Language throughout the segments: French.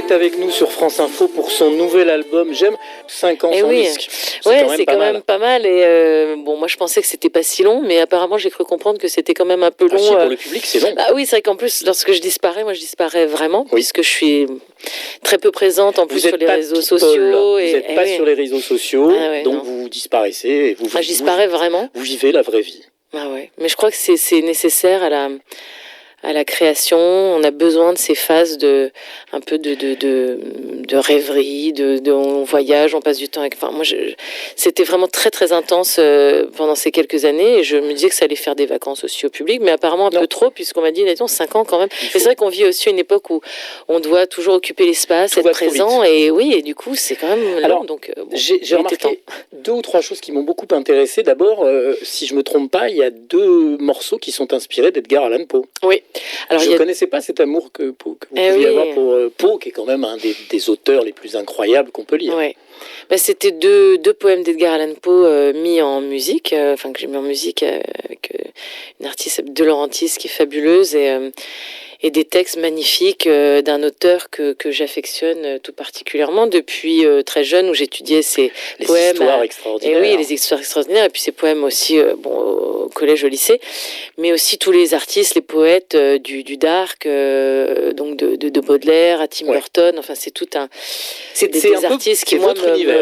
est avec nous sur France Info pour son nouvel album J'aime, 5 ans sans disque. C'est quand même pas mal. Et moi je pensais que c'était pas si long, mais apparemment j'ai cru comprendre que c'était quand même un peu long. Si, pour le public c'est long. Oui, c'est vrai qu'en plus lorsque je disparais, moi je disparais vraiment, puisque je suis très peu présente en plus sur les réseaux sociaux. Vous n'êtes pas sur les réseaux sociaux, donc vous disparaissez. Et je disparais vraiment. Vous vivez la vraie vie. Mais je crois que c'est nécessaire à la création. On a besoin de ces phases un peu de rêverie, on voyage, on passe du temps avec. C'était vraiment très très intense pendant ces quelques années, et je me disais que ça allait faire des vacances aussi au public, mais apparemment un peu trop, puisqu'on m'a dit 5 ans quand même. C'est vrai qu'on vit aussi une époque où on doit toujours occuper l'espace, être présent, et du coup c'est quand même long. Donc j'ai remarqué 2 ou 3 choses qui m'ont beaucoup intéressé. D'abord, si je me trompe pas, il y a 2 morceaux qui sont inspirés d'Edgar Allan Poe. Oui. Alors, je ne connaissais pas cet amour que vous pouviez avoir pour Poe, qui est quand même un des auteurs les plus incroyables qu'on peut lire. Oui. C'était deux poèmes d'Edgar Allan Poe mis en musique, que j'ai mis en musique avec une artiste De Laurentiis qui est fabuleuse, et des textes magnifiques d'un auteur que j'affectionne tout particulièrement depuis très jeune, où j'étudiais ses poèmes. Les histoires extraordinaires. Et les histoires extraordinaires, et puis ses poèmes aussi au collège, au lycée, mais aussi tous les artistes, les poètes du Dark, donc de Baudelaire à Tim Burton. Enfin, c'est tout un... C'est des artistes qui, moi,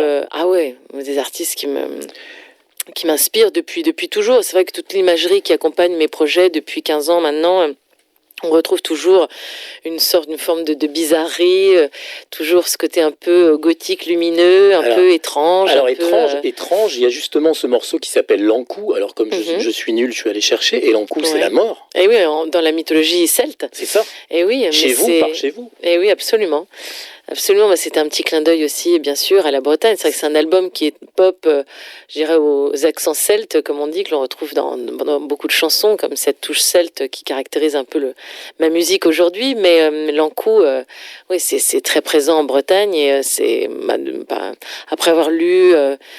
des artistes qui m'inspirent depuis toujours. C'est vrai que toute l'imagerie qui accompagne mes projets depuis 15 ans maintenant... On retrouve toujours une forme de bizarrerie, toujours ce côté un peu gothique, lumineux, un peu étrange. Alors étrange, il y a justement ce morceau qui s'appelle L'Ankou. Alors comme je suis nul, je suis allé chercher, et L'Ankou c'est la mort. Et oui, dans la mythologie celte. C'est ça. Et oui, chez vous, par chez vous. Et oui, absolument. Absolument, c'était un petit clin d'œil aussi, bien sûr, à la Bretagne. C'est vrai que c'est un album qui est pop, je dirais, aux accents celtes, comme on dit, que l'on retrouve dans beaucoup de chansons, comme cette touche celte qui caractérise un peu ma musique aujourd'hui. Mais l'Ankou, c'est très présent en Bretagne, et après avoir lu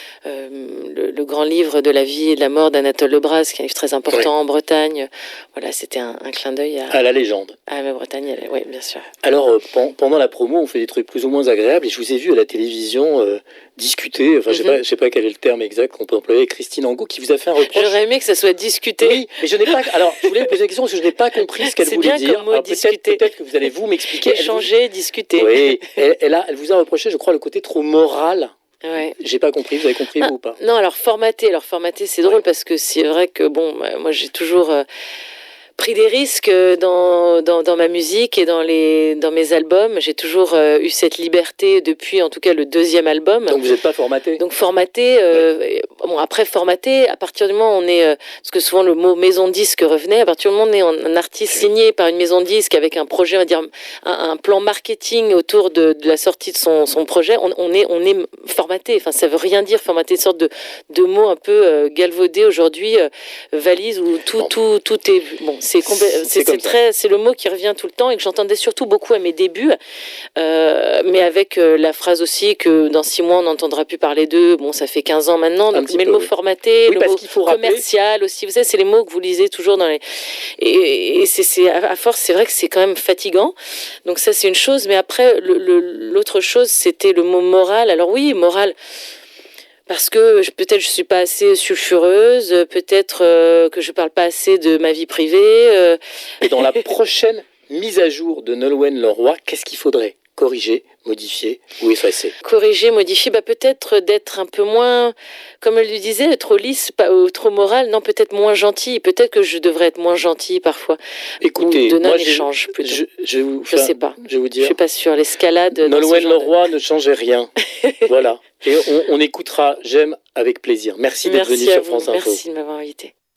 le grand livre de la vie et de la mort d'Anatole Lebras, qui est un livre très important en Bretagne, c'était un clin d'œil à la légende. À la Bretagne, oui, bien sûr. Alors, pendant la promo, on fait des trucs plus ou moins agréables, et je vous ai vu à la télévision discuter, je sais pas quel est le terme exact qu'on peut employer, avec Christine Angot, qui vous a fait un reproche. J'aurais aimé que ça soit discuté. Oui, mais je n'ai pas... Alors, je voulais vous poser la question parce que je n'ai pas compris ce qu'elle voulait dire. C'est bien comme mot, discuter. Peut-être que vous allez vous m'expliquer. Échanger, discuter. Oui, elle vous a reproché, je crois, le côté trop moral. Ouais. J'ai pas compris, vous avez compris vous ou pas? Non, alors formater, c'est drôle parce que c'est vrai que moi j'ai toujours pris des risques dans ma musique et dans mes albums. J'ai toujours eu cette liberté depuis, en tout cas, le 2e album. Donc vous n'êtes pas formaté. Donc formaté, après formaté, à partir du moment où on est, parce que souvent le mot maison de disque revenait, à partir du moment où on est un artiste signé par une maison de disque avec un projet, on va dire un plan marketing autour de la sortie de son projet, on est formaté. Enfin, ça veut rien dire formaté, une sorte de mot un peu galvaudé aujourd'hui, valise où tout est c'est le mot qui revient tout le temps et que j'entendais surtout beaucoup à mes débuts, mais avec la phrase aussi que dans 6 mois on n'entendra plus parler d'eux. Ça fait 15 ans maintenant, donc, mais le mot formaté, le mot commercial aussi, vous savez, c'est les mots que vous lisez toujours dans les... Et c'est à force, c'est vrai que c'est quand même fatigant. Donc ça, c'est une chose, mais après, l'autre chose, c'était le mot moral. Alors oui, moral... Parce que peut-être je suis pas assez sulfureuse, peut-être que je parle pas assez de ma vie privée. Et dans la prochaine mise à jour de Nolwenn Leroy, qu'est-ce qu'il faudrait corriger, modifier ou effacer? Corriger, modifier, peut-être d'être un peu moins, comme elle le disait, trop lisse, trop morale, non, peut-être moins gentille. Peut-être que je devrais être moins gentille parfois. Écoutez, ou donner un échange plutôt. Je sais pas. Je vais vous dire. Je suis pas sûre. L'escalade. Nolwenn Leroy ne changeait rien. Voilà. Et on écoutera J'aime avec plaisir. Merci d'être venu sur France Info. Merci de m'avoir invité.